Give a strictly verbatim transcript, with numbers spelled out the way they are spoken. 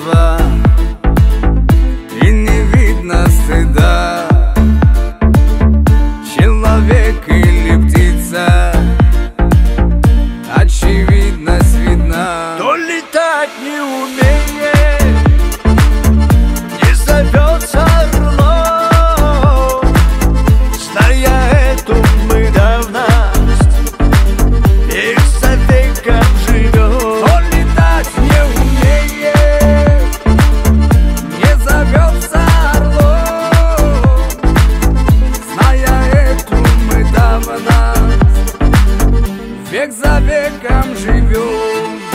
чувства, и не видно стыда. Человек или птица, очевидность видна. Кто летать не умеет, не зовется орлом. Зная эту мы давность, век за веком живем. Кто летать не умеет, не зовется орлом. Зная эту мы давность, век за веком живем.